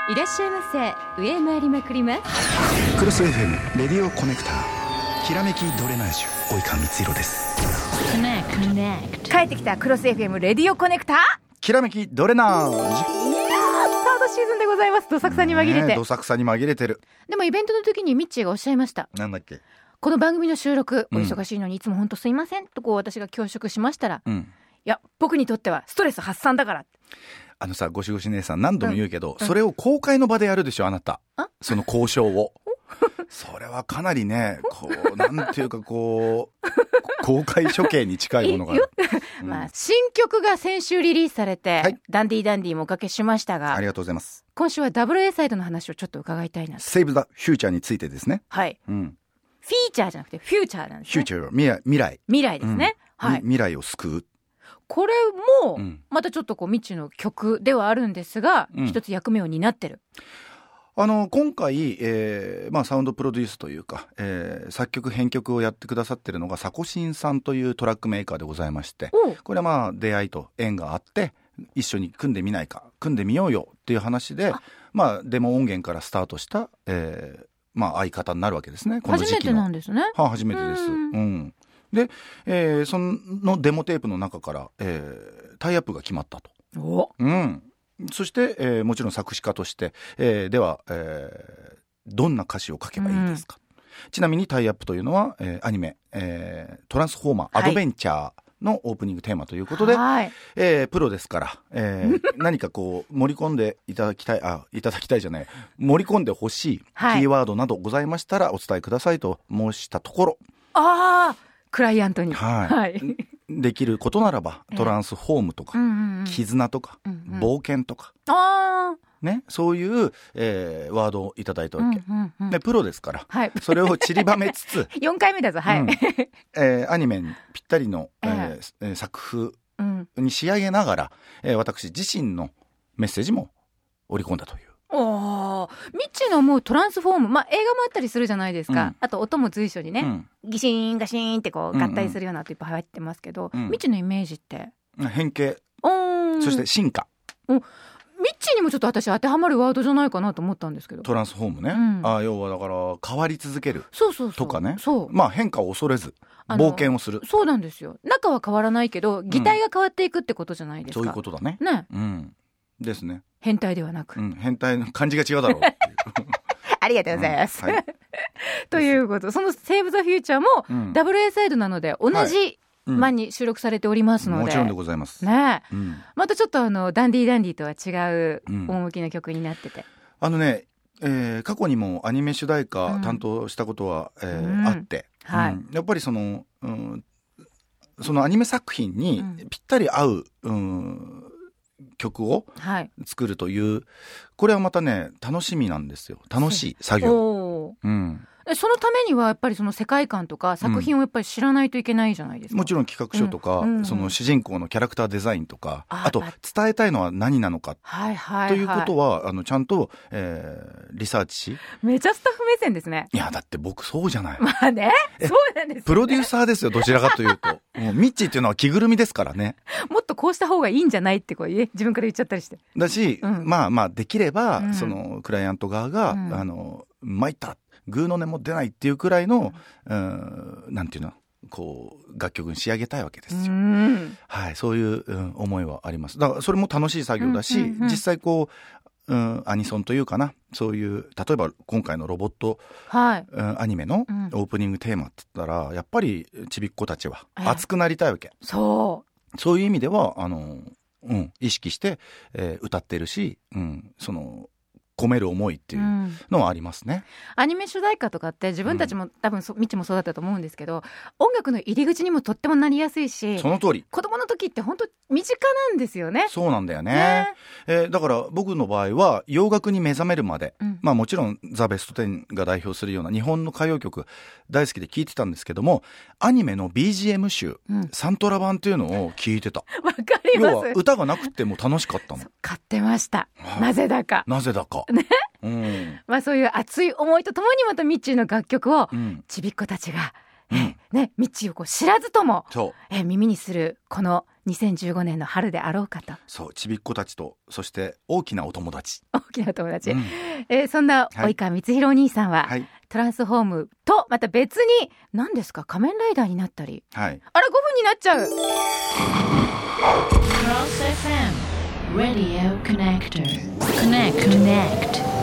いらっしゃいませ。上回りまくります。 クロス FM レディオコネクター、きらめきドレナージュ、及川光弘です。 コネクト。 帰ってきたクロス FM レディオコネクター、 きらめきドレナージュ、 サードシーズンでございます。どさくさに紛れて、 どさくさに紛れてる。 でもイベントの時にミッチーがおっしゃいました。 なんだっけ、 この番組の収録お忙しいのにいつも本当すいませんとこう私が恐縮しましたら、いや僕にとってはストレス発散だから。 あのさ、ゴシゴシ姉さん何度も言うけど、それを公開の場でやるでしょあなた。その交渉をそれはかなりね、こうなんていうかこう公開処刑に近いものがあるまあ、新曲が先週リリースされて、 はい、 ダンディダンディもおかけしましたが、 ありがとうございます。 今週はダブル A サイドの話をちょっと伺いたいなと。 セーブ・ザ・フューチャーについてですね。 はい、フィーチャーじゃなくてフューチャーなんですね。 フューチャー、未来ですね、はい、 未来を救う。 これもまたちょっとこう未知の曲ではあるんですが、一つ役目を担ってる。 今回、サウンドプロデュースというか、作曲編曲をやってくださってるのがサコシンさんというトラックメーカーでございまして、これはまあ出会いと縁があって一緒に組んでみないか、組んでみようよっていう話で、デモ音源からスタートした、相方になるわけですね。この時期の初めてなんですね。 初めてです。で、そのデモテープの中から、タイアップが決まったと。そして、もちろん作詞家として、では、どんな歌詞を書けばいいですか。ちなみにタイアップというのは、アニメ、トランスフォーマーアドベンチャーのオープニングテーマということで、プロですから、何かこう盛り込んでいただきたい盛り込んでほしいキーワードなどございましたらお伝えくださいと申したところ、 クライアントに、 できることならばトランスフォームとか、絆とか、冒険とか、そういう、ワードをいただいたわけ、でプロですから、それを散りばめつつ 4回目だぞ、 アニメにぴったりの、作風に仕上げながら、私自身のメッセージも織り込んだという。 ミッチーの思うトランスフォーム、映画もあったりするじゃないですか、あと音も随所にね、ギシーンガシーンってこう合体するようなといっぱい入ってますけど、ミッチーのイメージって変形、そして進化。 ミッチーにもちょっと私当てはまるワードじゃないかなと思ったんですけど。 トランスフォームね、要はだから変わり続けるとかね、変化を恐れず冒険をする。そうなんですよ。 中は変わらないけど擬態が変わっていくってことじゃないですか。 そういうことだね。ですね。 変態ではなく、 変態の漢字が違うだろうっていうありがとうございます、ということ、そのセーブ・ザ・フューチャーも、ダブル A サイドなので同じ版に収録されておりますので、 もちろんでございますね。またちょっとダンディダンディとは違う趣の曲になってて、 過去にもアニメ主題歌担当したことは、あって、やっぱりそのアニメ作品にぴったり合う、曲を作るという、これはまたね楽しみなんですよ。楽しい作業。 そのためにはやっぱりその世界観とか作品をやっぱり知らないといけないじゃないですか。 もちろん企画書とか、その主人公のキャラクターデザインとか、あと伝えたいのは何なのかということはちゃんと、リサーチし。 めっちゃスタッフ目線ですね。 いやだって僕そうじゃない。 そうなんですね。 プロデューサーですよ、どちらかというと。もうミッチーっていうのは着ぐるみですからね。 もっとこうした方がいいんじゃないって自分から言っちゃったりして。だし、できれば、そのクライアント側が、参ったグーの音も出ないっていうくらいの、なんていうの、こう楽曲に仕上げたいわけですよ。そういう、思いはあります。だからそれも楽しい作業だし、実際こう、アニソンというかな、そういう例えば今回のロボット、アニメのオープニングテーマって言ったら、やっぱりちびっ子たちは熱くなりたいわけ。そういう意味では意識して、歌ってるし、その込める思いっていうのはありますね。 アニメ主題歌とかって自分たちも、多分ミッチもそうだったと思うんですけど、音楽の入り口にもとってもなりやすいし、 その通り。 子供の時って本当身近なんですよね。 そうなんだよね。だから僕の場合は洋楽に目覚めるまで、もちろんザ・ベスト10が代表するような日本の歌謡曲大好きで聴いてたんですけども、アニメの BGM 集、サントラ版っていうのを聴いてた。 わかります。 要は歌がなくても楽しかったの。 買ってました。なぜだか。そういう熱い思いとともにまたミッチーの楽曲を、ちびっ子たちがね、ミッチーをこう知らずともそう、 耳にするこの2015年の春であろうかと。 そう、ちびっ子たちと、そして大きなお友達。 大きなお友達。そんな及川光弘お兄さんは、トランスフォームとまた別に何ですか、仮面ライダーになったり。あら、5分になっちゃう。 Cross FM Radio Connector Connect